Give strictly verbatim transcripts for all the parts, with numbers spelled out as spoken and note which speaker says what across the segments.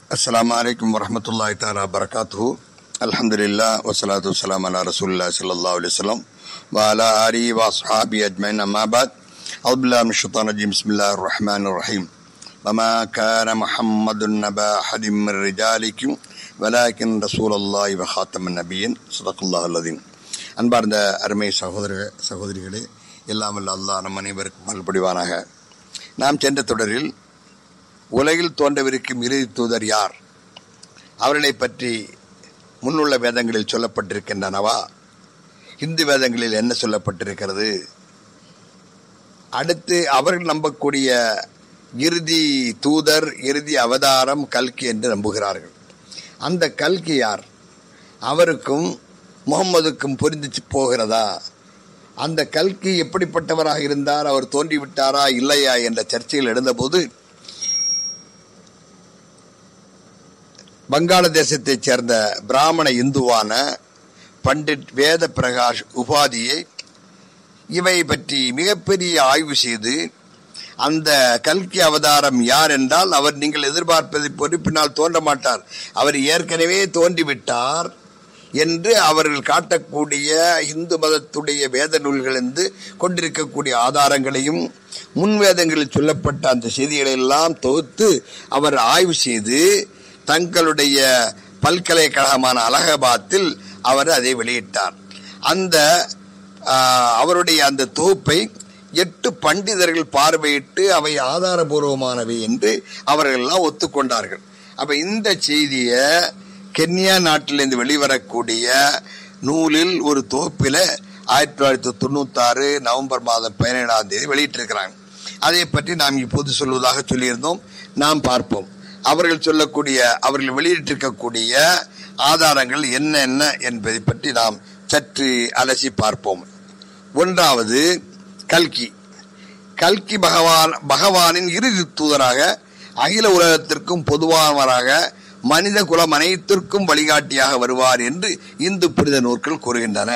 Speaker 1: அஸ்ஸலாமு அலைக்கும் வரஹ்மத்துல்லாஹி தஆலா பரகாத்துஹு. அல்ஹம்துலில்லாஹ் வஸ்ஸலாத்து வஸ்ஸலாமு அலா ரசூலில்லாஹி ஸல்லல்லாஹு அலைஹி வஸல்லம் வ அலா ஆலிஹி வ அஸ்ஹாபிஹி அஜ்மஈன். அம்மா பஅத். அஊது பில்லாஹி மினஷ் ஷைத்தானிர் ரஜீம். பிஸ்மில்லாஹிர் ரஹ்மானிர் ரஹீம். வமா கான முஹம்மதுன் நபா அஹதின் மின் ரிஜாலிக்கும் வலாக்கின் ரசூலுல்லாஹி வ ஹாத்தமுன் நபிய்யீன். ஸதகல்லாஹுல் அஸீம். அன்பார்ந்த அருமை சகோதர சகோதரிகளே, எல்லாம் வல்ல அல்லாஹ் நம் அனைவருக்கும் அருள்புரிவானாக. நாம் சென்ற தொடரில் உலகில் தோன்றவிருக்கும் இறுதி தூதர் யார், அவர்களை பற்றி முன்னுள்ள வேதங்களில் சொல்லப்பட்டிருக்கின்றனவா, இந்து வேதங்களில் என்ன சொல்லப்பட்டிருக்கிறது, அடுத்து அவர்கள் நம்பக்கூடிய இறுதி தூதர், இறுதி அவதாரம் கல்கி என்று நம்புகிறார்கள். அந்த கல்கி யார், அவருக்கும் முகம்மதுக்கும் பொருந்தி போகிறதா, அந்த கல்கி எப்படிப்பட்டவராக இருந்தார், அவர் தோன்றிவிட்டாரா இல்லையா என்ற சர்ச்சையில் எழுந்தபோது வங்காளதேசத்தைச் சேர்ந்த பிராமண இந்துவான பண்டிட் வேத பிரகாஷ் உபாதியை இவை பற்றி மிகப்பெரிய ஆய்வு செய்து, அந்த கல்கி அவதாரம் யார் என்றால் அவர் நீங்கள் எதிர்பார்ப்பதை போன்று பின்னால் தோன்ற மாட்டார், அவர் ஏற்கனவே தோன்றிவிட்டார் என்று அவர்கள் காட்டக்கூடிய இந்து மதத்துடைய வேத நூல்களிலிருந்து கொண்டிருக்கக்கூடிய ஆதாரங்களையும் முன்வேதங்களில் சொல்லப்பட்ட அந்த செய்திகளை எல்லாம் தொகுத்து அவர் ஆய்வு செய்து தங்களுடைய பல்கலைக்கழகமான அலகாபாத்தில் அவர் அதை வெளியிட்டார். அந்த அவருடைய அந்த தொகுப்பை எட்டு பண்டிதர்கள் பார்வையிட்டு அவை ஆதாரபூர்வமானவை என்று அவர்கள் எல்லாம் ஒத்துக்கொண்டார்கள். அப்ப இந்த செய்தியை கென்யா நாட்டிலிருந்து வெளிவரக்கூடிய நூலில் ஒரு தொகுப்பில் ஆயிரத்தி தொள்ளாயிரத்தி தொண்ணூத்தி ஆறு நவம்பர் மாதம் பதினேழாம் தேதி வெளியிட்டிருக்கிறாங்க. அதை பற்றி நாம் இப்போது சொல்வதாக சொல்லியிருந்தோம். நாம் பார்ப்போம் அவர்கள் சொல்லக்கூடிய, அவர்கள் வெளியிட்டிருக்கக்கூடிய ஆதாரங்கள் என்ன என்ன என்பதை பற்றி நாம் சற்று அலசி பார்ப்போம். ஒன்றாவது, கல்கி. கல்கி பகவான் பகவானின் இறுதி தூதராக, அகில உலகத்திற்கும் பொதுவானவராக, மனித குலம் அனைத்திற்கும் வழிகாட்டியாக வருவார் என்று இந்து புனித நூல்கள் கூறுகின்றன.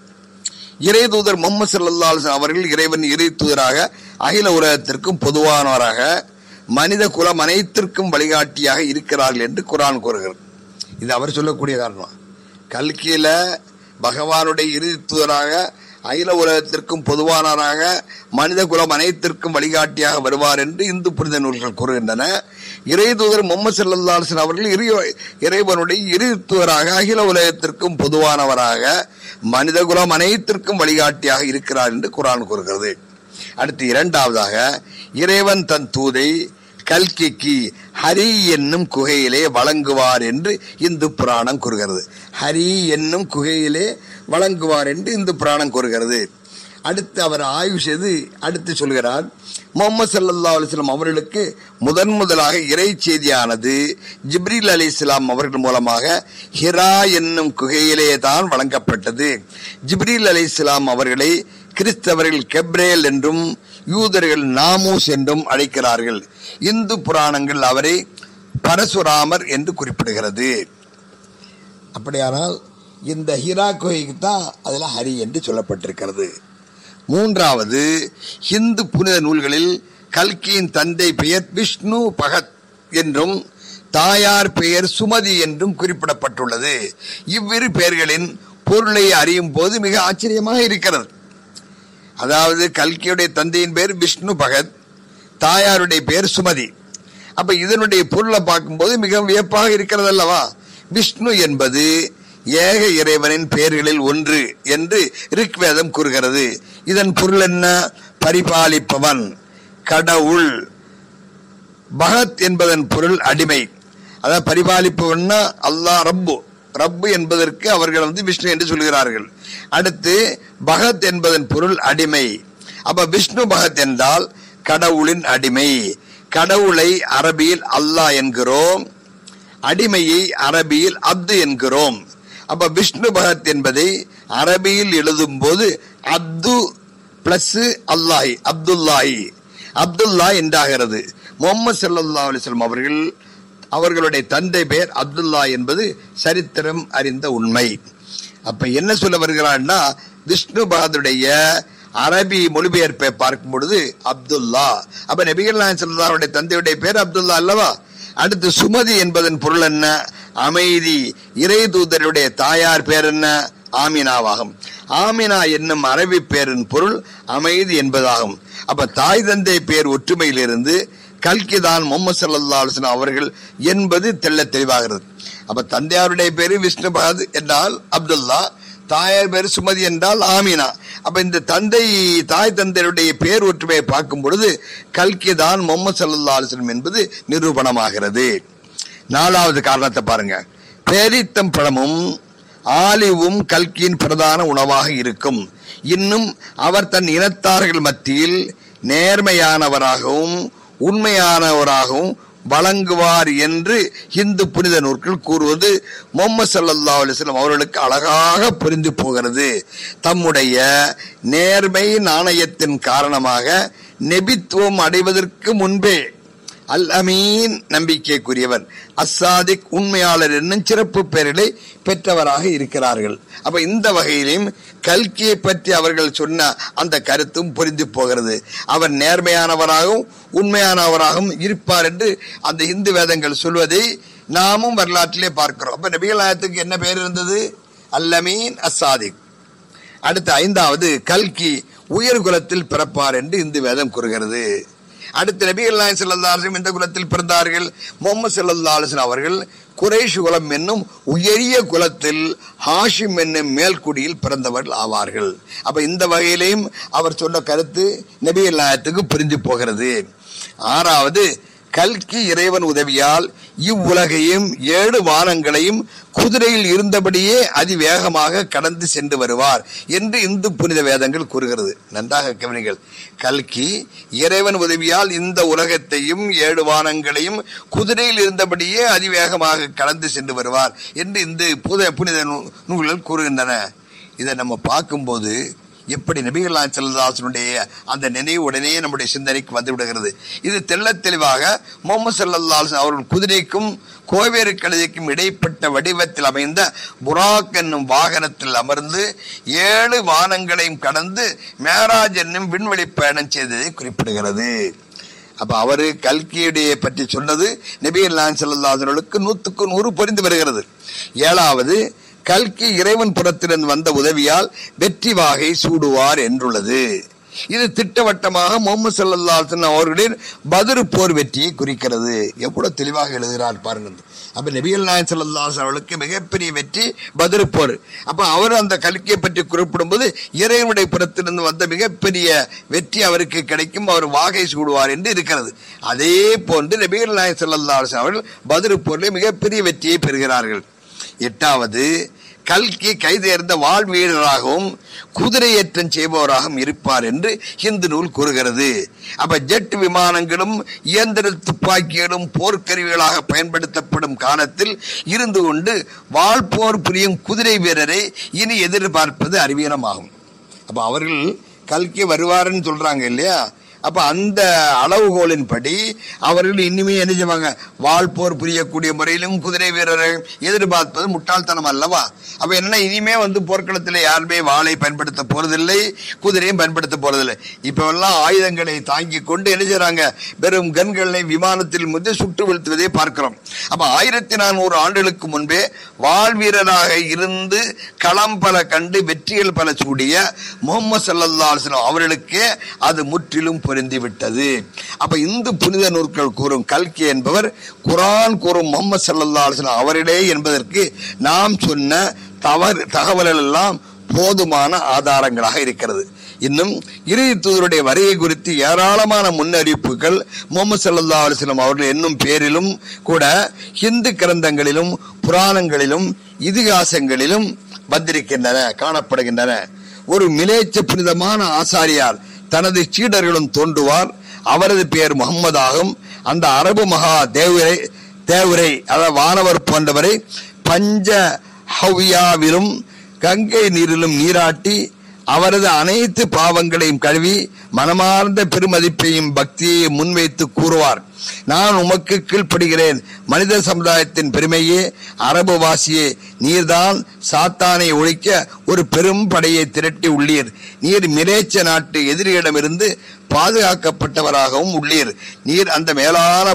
Speaker 1: இறை தூதர் முஹம்மது ஸல்லல்லாஹு அலைஹி வஸல்லம் அவர்கள் இறைவன் இறை தூதராக, அகில உலகத்திற்கும் பொதுவானவராக, மனித குலம் அனைத்திற்கும் வழிகாட்டியாக இருக்கிறார்கள் என்று குர்ஆன் கூறுகிறது. இது அவர் சொல்லக்கூடிய காரணம். கல்கியில பகவானுடைய இறுதி தூதராக, அகில உலகத்திற்கும் பொதுவானவராக, மனித குலம் அனைத்திற்கும் வழிகாட்டியாக வருவார் என்று இந்து புனித நூல்கள் கூறுகின்றன. இறை தூதர் முஹம்மது ஸல்லல்லாஹு அலைஹி வஸல்லம் அவர்கள் இறைவனுடைய இறுதி தூதராக, அகில உலகத்திற்கும் பொதுவானவராக, மனித குலம் அனைத்திற்கும் வழிகாட்டியாக இருக்கிறார் என்று குர்ஆன் கூறுகிறது. அடுத்து இரண்டாவதாக, இறைவன் தன் தூதை கல்கிக்கு ஹரி என்னும் குகையிலே வழங்குவார் என்று இந்து புராணம் கூறுகிறது. ஹரி என்னும் குகையிலே வழங்குவார் என்று இந்து புராணம் கூறுகிறது. அடுத்து அவர் ஆய்வு செய்து அடுத்து சொல்கிறார், முஹம்மது ஸல்லல்லாஹு அலைஹி வஸல்லம் அவர்களுக்கு முதன் முதலாக இறை செய்தியானது ஜிப்ரீல் அலைஹிஸ்ஸலாம் அவர்கள் மூலமாக ஹிரா என்னும் குகையிலே தான் வழங்கப்பட்டது. ஜிப்ரீல் அலைஹிஸ்ஸலாம் அவர்களை கிறிஸ்தவர்கள் கெப்ரேல் என்றும் யூதர்கள் நாமூஸ் என்றும் அழைக்கிறார்கள். இந்து புராணங்கள் அவரை பரசுராமர் என்று குறிப்பிடுகிறது. அப்படியானால் இந்த ஹிரா குகைக்கு தான் அதில் ஹரி என்று சொல்லப்பட்டிருக்கிறது. மூன்றாவது, இந்து புனித நூல்களில் கல்கியின் தந்தை பெயர் விஷ்ணு பகத் என்றும் தாயார் பெயர் சுமதி என்றும் குறிப்பிடப்பட்டுள்ளது. இவ்விரு பெயர்களின் பொருளை அறியும் போது மிக ஆச்சரியமாக இருக்கிறது. அதாவது கல்கியுடைய தந்தையின் பெயர் விஷ்ணு பகத், தாயாருடைய பெயர் சுமதி. அப்ப இதனுடைய பொருளை பார்க்கும்போது மிக வியப்பாக இருக்கிறது அல்லவா. விஷ்ணு என்பது ஏக இறைவனின் பெயர்களில் ஒன்று என்று ரிக்வேதம் கூறுகிறது. இதன் பொருள் என்ன? பரிபாலிப்பவன், கடவுள். பகத் என்பதன் பொருள் அடிமை. அதாவது பரிபாலிப்பவன்னா அல்லாஹ் ரப்பு. ரப்பு என்பதற்கு அவர்கள் வந்து விஷ்ணு என்று சொல்கிறார்கள். அடுத்து பகத் என்பதன் பொருள் அடிமை. அப்ப விஷ்ணு பகத் என்றால் கடவுளின் அடிமை. கடவுளை அரபியில் அல்லாஹ் என்கிறோம், அடிமையை அரபியில் அப்து என்கிறோம். அப்ப விஷ்ணு பகத் என்பதை அரபியில் எழுதும் போது அப்து பிளஸ் அல்லாஹி, அப்துல்லாஹி, அப்துல்லா என்றாகிறது. முஹம்மது ஸல்லல்லாஹு அலைஹி வஸல்லம் அவர்கள் அவர்களுடைய தந்தை பெயர் அப்துல்லா என்பது சரித்திரம் அறிந்த உண்மை. அப்ப என்ன சொல்ல வருகிறான்னா, விஷ்ணு பகதுடைய அரபி மொழிபெயர்ப்பை பார்க்கும் பொழுது அப்துல்லா. அப்ப நபிகள் நாயகம் ஸல்லல்லாஹு அலைஹி வஸல்லம் தந்தையுடைய பேர் அப்துல்லா அல்லவா? அடுத்து சுமதி என்பதன் பொருள் என்ன? அமைதி. இறை தூதருடைய தாயார் பேர் என்ன? ஆமினாவாகும். ஆமினா என்னும் அரபி பேரின் பொருள் அமைதி என்பதாகும். அப்ப தாய் தந்தை பேர் ஒற்றுமையிலிருந்து கல்கிதான் முஹம்மது ஸல்லல்லாஹு அலைஹி வஸல்லம் அவர்கள் என்பது தெள்ள தெளிவாகிறது. அப்ப தந்தையாருடைய பேரு விஷ்ணு பகத் என்றால் அப்துல்லா, தாயார் பேரு சுமதி என்றால் ஆமினா. அப்ப இந்த தந்தை தாய் தந்தையுடைய பேர் ஒற்றுமையை பார்க்கும் பொழுது கல்கிதான் முஹம்மது ஸல்லல்லாஹு அலைஹி வஸல்லம் என்பது நிரூபணமாகிறது. நாலாவது காரணத்தை பாருங்க. பேரித்தம் பழமும் ஆலிவும் கல்கியின் பிரதான உணவாக இருக்கும். இன்னும் அவர் தன் இனத்தார்கள் மத்தியில் நேர்மையானவராகவும் உண்மையானவராகவும் வழங்குவார் என்று இந்து புனித நூல்கள் கூறுவது முஹம்மது ஸல்லல்லாஹு அலைஹி வஸல்லம் அவர்களுக்கு அழகாக புரிந்து போகிறது. தம்முடைய நேர்மை நாணயத்தின் காரணமாக நபித்துவம் அடைவதற்கு முன்பே அல் அமீன் நம்பிக்கைக்குரியவர், அஸ்ஸாதிக் உண்மையாளர் என்னும் சிறப்பு பெயர்களை பெற்றவராக இருக்கிறார்கள். அப்ப இந்த வகையிலும் கல்கியை பற்றி அவர்கள் சொன்ன அந்த கருத்தும் புரிந்து போகிறது. அவர் நேர்மையானவராகவும் உண்மையானவராகவும் இருப்பார் என்று அந்த இந்து வேதங்கள் சொல்வதை நாமும் வரலாற்றிலே பார்க்கிறோம். அப்ப நபிகள் நாயகத்துக்கு என்ன பெயர் இருந்தது? அல் அமீன், அஸ்ஸாதிக். அடுத்து ஐந்தாவது, கல்கி உயர் குலத்தில் பிறப்பார் என்று இந்து வேதம் கூறுகிறது. அடுத்து நபிகள் நாயகம் ஸல்லல்லாஹு அலைஹி வஸல்லம் எந்த குலத்தில் பிறந்தார்கள்? முஹம்மது ஸல்லல்லாஹு அலைஹி வஸல்லம் அவர்கள் குறைஷ் குலம் என்னும் உயரிய குலத்தில் ஹாஷிம் என்னும் மேல்குடியில் பிறந்தவர்கள் ஆவார்கள். அப்ப இந்த வகையிலையும் அவர் சொன்ன கருத்து நபிகள் நாயகத்துக்கு புரிந்து போகிறது. ஆறாவது, கல்கி இறைவன் உதவியால் இவ்வுலகையும் ஏழு வானங்களையும் குதிரையில் இருந்தபடியே அதிவேகமாக கடந்து சென்று வருவார் என்று இந்து புனித வேதங்கள் கூறுகிறது. நன்றாக கவனிங்கள். கல்கி இறைவன் உதவியால் இந்த உலகத்தையும் ஏழு வானங்களையும் குதிரையில் இருந்தபடியே அதிவேகமாக கடந்து சென்று வருவார் என்று இந்த புனித நூல்கள் கூறுகின்றன. இதை நம்ம பார்க்கும்போது எப்படி நபிகள் நாயகம் ஸல்லல்லாஹு அலைஹி வஸல்லம் அந்த நினைவு உடனே நம்முடைய சிந்தனைக்கு வந்து விடுகிறது. இது தெள்ள தெளிவாக முஹம்மது ஸல்லல்லாஹு அலைஹி வஸல்லம் அவர்கள் குதிரைக்கும் கோவேறு கழுதைக்கும் இடைப்பட்ட வடிவத்தில் அமைந்த புராக் என்னும் வாகனத்தில் அமர்ந்து ஏழு வானங்களையும் கடந்து மேராஜ் என்னும் விண்வெளி பயணம் செய்ததை குறிப்பிடுகிறது. அப்ப அவரு கல்கியுடைய பற்றி சொன்னது நபிகள் நாயகம் ஸல்லல்லாஹு அலைஹி வஸல்லம் நூற்றுக்கு நூறு புரிந்து வருகிறது. ஏழாவது, கல்கி இறைவன் புறத்திலிருந்து வந்த உதவியால் வெற்றி வாகை சூடுவார் என்றுள்ளது. இது திட்டவட்டமாக முஹம்மது ஸல்லல்லாஹு அலைஹி வஸல்லம் அவர்களின் பத்ர் போர் வெற்றியை குறிக்கிறது. எவ்வளவு தெளிவாக எழுதுகிறார் பாருங்க. அப்ப நபிகள் நாயகம் ஸல்லல்லாஹு அலைஹி வஸல்லம் அவர்களுக்கு மிகப்பெரிய வெற்றி பத்ர் போர். அப்ப அவர் அந்த கல்கியை பற்றி குறிப்பிடும் போது இறைவனுடைய புறத்திலிருந்து வந்த மிகப்பெரிய வெற்றி அவருக்கு கிடைக்கும், அவர் வாகை சூடுவார் என்று இருக்கிறது. அதே போன்று நபிகள் நாயகம் ஸல்லல்லாஹு அலைஹி வஸல்லம் அவர்கள் பத்ர் போரில் மிகப்பெரிய வெற்றியை பெறுகிறார்கள். எட்டாவது, கல்கி கைதேர்ந்த வாழ் வீரராகவும் குதிரை ஏற்றம் செய்பவராகவும் இருப்பார் என்று ஹிந்து நூல் கூறுகிறது. அப்ப ஜெட் விமானங்களும் இயந்திர துப்பாக்கிகளும் போர்க்கருவிகளாக பயன்படுத்தப்படும் காலத்தில் இருந்து கொண்டு வாழ்போர் புரியும் குதிரை வீரரை இனி எதிர்பார்ப்பது அறிவீனமாகும். அப்ப அவர்கள் கல்கி வருவாருன்னு சொல்றாங்க இல்லையா? அப்ப அந்த அளவுகோலின் படி அவர்கள் இனிமே என்ன செய்வாங்க? வாழ்போர் புரியக்கூடிய முறையிலும் குதிரை வீரரை எதிர்பார்ப்பது முட்டாள்தனம் அல்லவா? அப்ப என்ன, இனிமே வந்து போர்க்களத்தில் யாருமே வாளை பயன்படுத்த போறதில்லை, குதிரையும் பயன்படுத்த போறதில்லை. இப்ப எல்லாம் ஆயுதங்களை தாங்கி கொண்டு என்ன செய்றாங்க? வெறும் கன்களை விமானத்தில் முன்பே சுட்டு வீழ்த்துவதை பார்க்கிறோம். அப்ப ஆயிரத்தி நானூறு ஆண்டுகளுக்கு முன்பே வாழ் வீரராக இருந்து களம் பல கண்டு வெற்றிகள் பல சூடிய முஹம்மது ஸல்லல்லாஹு அலைஹி வஸல்லம் அவர்களுக்கே அது முற்றிலும் புரிந்துவிட்டது. அப்ப இந்து புனித நூல்கள் கூறும் கல்கி என்பவர் குர்ஆன் கூறும் முஹம்மது ஸல்லல்லாஹு அலைஹி வஸல்லம் அவர்களே என்பதற்கு நாம் சொன்ன தவறு தகவல்கள் எல்லாம் போதுமான ஆதாரங்களாக இருக்கிறது. இன்னும் இறுதி தூதருடைய வருகை குறித்து ஏராளமான முன்னறிவிப்புகள் முஹம்மது ஸல்லல்லாஹு அலைஹி வஸல்லம் அவர்கள் என்னும் பேரிலும் கூட ஹிந்து கிரந்தங்களிலும் புராணங்களிலும் இதிகாசங்களிலும் வந்திருக்கின்றன, காணப்படுகின்றன. ஒரு மிலேச்ச புனிதமான ஆசாரியார் தனது சீடர்களும் தோன்றுவார். அவரது பெயர் முகம்மது ஆகும். அந்த அரபு மகா தேவரை தேவரை அதாவது வானவர் போன்றவரை பஞ்ச ஹவ்யாவிலும் கங்கை நீரிலும் நீராட்டி அவரது அனைத்து பாவங்களையும் கழுவி மனமார்ந்த பெருமதிப்பையும் பக்தியை முன்வைத்து கூறுவார். நான் உமக்கு கீழ்ப்படுகிறேன். மனித சமுதாயத்தின் பெருமையே, அரபு வாசியே, நீர்தான் சாத்தானை ஒழிக்க ஒரு பெரும் படையை திரட்டி உள்ளீர். நீர் மிலேச்ச நாட்டு எதிரியிடமிருந்து பாதுகாக்கப்பட்டவராகவும் உள்ளீர். நீர் அந்த மேலான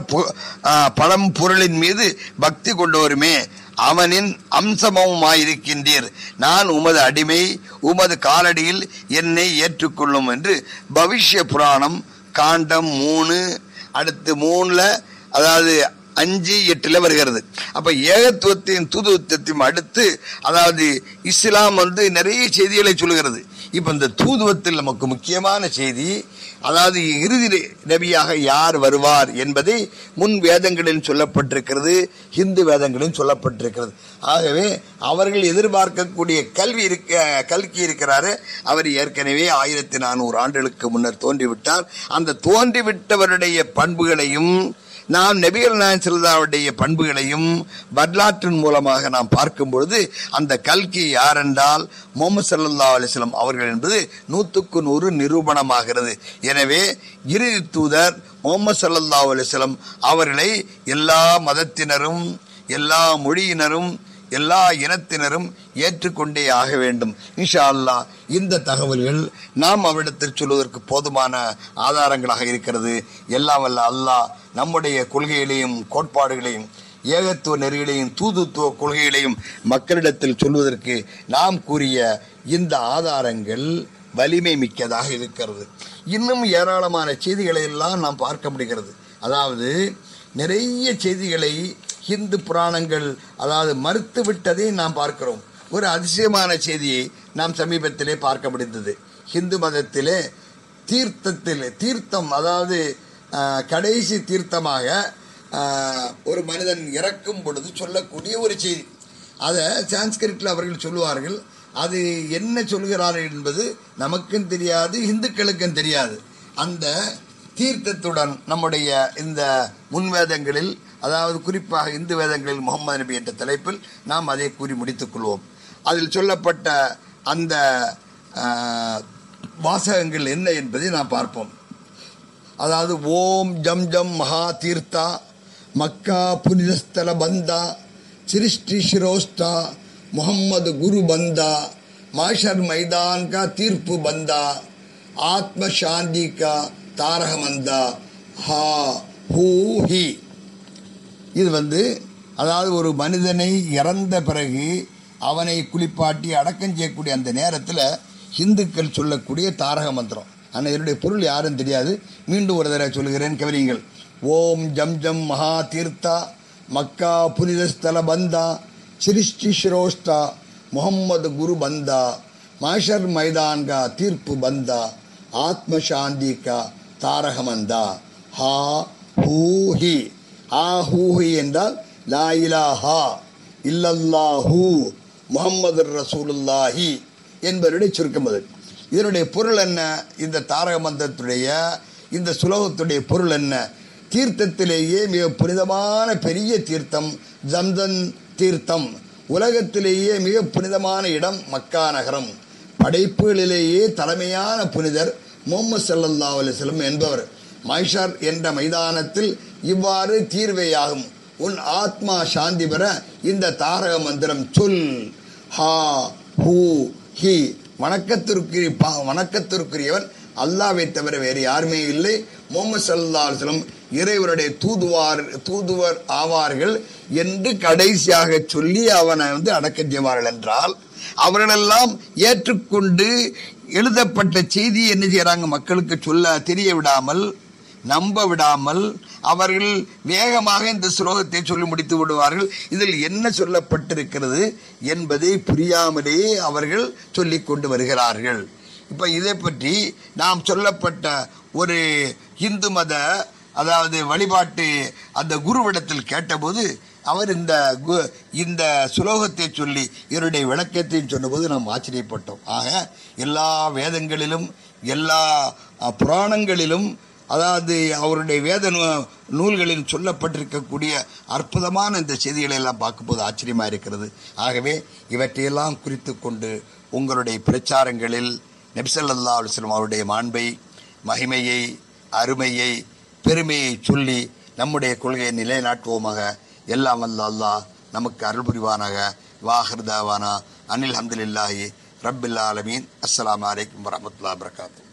Speaker 1: பழம் பொருளின் மீது பக்தி கொண்டோருமே, அவனின் அம்சமுமாயிருக்கின்றீர். நான் உமது அடிமை, உமது காலடியில் என்னை ஏற்றுக்கொள்ளும் என்று பவிஷ்ய புராணம் காண்டம் மூணு அடுத்து மூணுல அதாவது அஞ்சு எட்டுல வருகிறது. அப்ப ஏகத்துவத்தையும் தூதுவத்தையும் அடுத்து அதாவது இஸ்லாம் வந்து நிறைய செய்திகளை சொல்லுகிறது. இப்ப இந்த தூதுவத்தில் நமக்கு முக்கியமான செய்தி அதாவது இறுதி நபியாக யார் வருவார் என்பதை முன் வேதங்களில் சொல்லப்பட்டிருக்கிறது, ஹிந்து வேதங்களில் சொல்லப்பட்டிருக்கிறது. ஆகவே அவர்கள் எதிர்பார்க்கக்கூடிய கல்வி இருக்க கல்கி இருக்கிறாரு. அவர் ஏற்கனவே ஆயிரத்தி நானூறு ஆண்டுகளுக்கு முன்னர் தோன்றிவிட்டார். அந்த தோன்றிவிட்டவருடைய பண்புகளையும் நாம் நபிகள் நாயகம் ஸல்லல்லாஹுடைய பண்புகளையும் வரலாற்றின் மூலமாக நாம் பார்க்கும் பொழுது அந்த கல்கி யார் என்றால் முஹம்மது ஸல்லல்லாஹு அலைஹி வஸல்லம் அவர்கள் என்பது நூற்றுக்கு நூறு நிரூபணமாகிறது. எனவே இறுதி தூதர் முஹம்மது ஸல்லல்லாஹு அலைஹி வஸல்லம் அவர்களை எல்லா மதத்தினரும், எல்லா மொழியினரும், எல்லா இனத்தினரும் ஏற்றுக்கொண்டே ஆக வேண்டும். இன்ஷா அல்லாஹ் இந்த தகவல்கள் நாம் அவரிடத்தில் சொல்வதற்கு போதுமான ஆதாரங்களாக இருக்கிறது. எல்லாம் வல்ல அல்லாஹ் நம்முடைய கொள்கைகளையும் கோட்பாடுகளையும் ஏகத்துவ நெறிகளையும் தூதுத்துவ கொள்கைகளையும் மக்களிடத்தில் சொல்வதற்கு நாம் கூறிய இந்த ஆதாரங்கள் வலிமை மிக்கதாக இருக்கிறது. இன்னும் ஏராளமான செய்திகளை எல்லாம் நாம் பார்க்க முடிகிறது. அதாவது நிறைய செய்திகளை ஹிந்து புராணங்கள் அதாவது மறுத்து விட்டதை நாம் பார்க்கிறோம். ஒரு அதிசயமான செய்தியை நாம் சமீபத்திலே பார்க்க முடிந்தது. ஹிந்து மதத்திலே தீர்த்தத்தில் தீர்த்தம் அதாவது கடைசி தீர்த்தமாக ஒரு மனிதன் இறக்கும் பொழுது சொல்லக்கூடிய ஒரு செய்தி. அதை சான்ஸ்கிரிட்டில் அவர்கள் சொல்லுவார்கள். அது என்ன சொல்கிறார்கள் என்பது நமக்கும் தெரியாது, இந்துக்களுக்கும் தெரியாது. அந்த தீர்த்தத்துடன் நம்முடைய இந்த முன்வேதங்களில் அதாவது குறிப்பாக இந்து வேதங்களில் முகமது நபி என்ற தலைப்பில் நாம் அதை கூறி முடித்துக் கொள்வோம். அதில் சொல்லப்பட்ட அந்த வாசகங்கள் என்ன என்பதை நாம் பார்ப்போம். அதாவது ஓம் ஜம் ஜம் மகா தீர்த்தா மக்கா புனிதஸ்தல பந்தா சிருஷ்டி சிரோஸ்டா முகம்மது குரு பந்தா மாஷர் மைதான் கா தீர்ப்பு பந்தா ஆத்ம சாந்தி கா தாரகமந்தா ஹா ஹூ ஹி. இது வந்து அதாவது ஒரு மனிதனை இறந்த பிறகு அவனை குளிப்பாட்டி அடக்கம் செய்யக்கூடிய அந்த நேரத்தில் ஹிந்துக்கள் சொல்லக்கூடிய தாரக மந்திரம். ஆனால் இதனுடைய பொருள் யாரும் தெரியாது. மீண்டும் ஒரு தடவை சொல்கிறேன், கவனியுங்கள். ஓம் ஜம் ஜம் மகா தீர்த்தா மக்கா புனிதஸ்தல பந்தா சிருஷ்டி சிரோஷ்டா முகம்மது குரு பந்தா மாஷர் மைதான் கா தீர்ப்பு பந்தா ஆத்ம சாந்தி கா தாரகமந்தா ஹா ஹூ ஹி. ஆ ஹூ ஹி என்றால் லா இலாஹா இல்லல்லாஹு முஹம்மது ரசூலுல்லாஹி என்பவருடைய சுருக்கம். அது இதனுடைய பொருள் என்ன? இந்த தாரக மந்திரத்துடைய இந்த சுலோகத்துடைய பொருள் என்ன? தீர்த்தத்திலேயே மிக புனிதமான பெரிய தீர்த்தம் ஜம்சம் தீர்த்தம். உலகத்திலேயே மிக புனிதமான இடம் மக்கா நகரம். படைப்புகளிலேயே தலைமையான புனிதர் முஹம்மது ஸல்லல்லாஹு அலைஹி வஸல்லம் என்பவர். மைஷர் என்ற மைதானத்தில் இவ்வாறு தீர்வையாகும். உன் ஆத்மா சாந்தி பெற இந்த தாரக மந்திரம் சொல். ஹா ஹூ ஹி. வணக்கத்திற்கு வணக்கத்திற்குரியவன் அல்லாஹ்வை தவிர வேறு யாருமே இல்லை. முஹம்மது ஸல்லல்லாஹு அலைஹி வஸல்லம் இறைவனுடைய தூதுவார் தூதுவர் ஆவார்கள் என்று கடைசியாக சொல்லி அவனை வந்து அடக்கம் செய்வார்கள் என்றால் அவர்களெல்லாம் ஏற்றுக்கொண்டு எழுதப்பட்ட செய்தி என்ன செய்யறாங்க? மக்களுக்கு சொல்ல தெரிய விடாமல், நம்ப விடாமல் அவர்கள் வேகமாக இந்த ஸ்லோகத்தை சொல்லி முடித்து விடுவார்கள். இதில் என்ன சொல்லப்பட்டிருக்கிறது என்பதை புரியாமலே அவர்கள் சொல்லிக் கொண்டு வருகிறார்கள். இப்போ இதை பற்றி நாம் சொல்லப்பட்ட ஒரு இந்து மத அதாவது வழிபாட்டு அந்த குருவிடத்தில் கேட்டபோது அவர் இந்த இந்த சுலோகத்தை சொல்லி இதனுடைய விளக்கத்தையும் சொன்னபோது நாம் ஆச்சரியப்பட்டோம். ஆக எல்லா வேதங்களிலும் எல்லா புராணங்களிலும் அதாவது அவருடைய வேத நூல்களில் சொல்லப்பட்டிருக்கக்கூடிய அற்புதமான இந்த செய்திகளை எல்லாம் பார்க்கும்போது ஆச்சரியமாக இருக்கிறது. ஆகவே இவற்றையெல்லாம் குறித்து கொண்டு உங்களுடைய பிரச்சாரங்களில் நபிசல்லா அலுவலம் அவருடைய மாண்பை, மகிமையை, அருமையை, பெருமையை சொல்லி நம்முடைய கொள்கையை நிலைநாட்டுவோமாக. எல்லாம் வல்ல அல்லாஹ் நமக்கு அருள் புரிவானாக. வாஹிர் தாவானா அனில் ஹம்துலில்லாஹி ரப்பில் ஆலமீன். அஸ்ஸலாமு அலைக்கும் வரஹ்மத்துல்லாஹி வபரகாத்துஹு.